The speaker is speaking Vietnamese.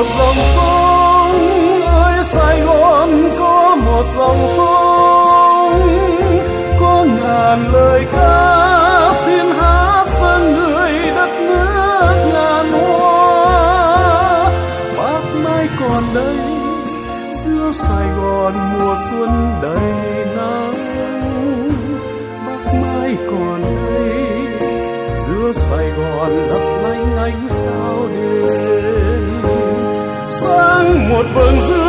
một dòng sông ơi Sài Gòn có một dòng sông, có ngàn lời ca xin hát dâng người đất nước ngàn hoa. Bác mai còn đây giữa Sài Gòn mùa xuân đầy nắng, bác mai còn đây giữa Sài Gòn lấp lánh ánh sao đêm. Sáng một vầng dương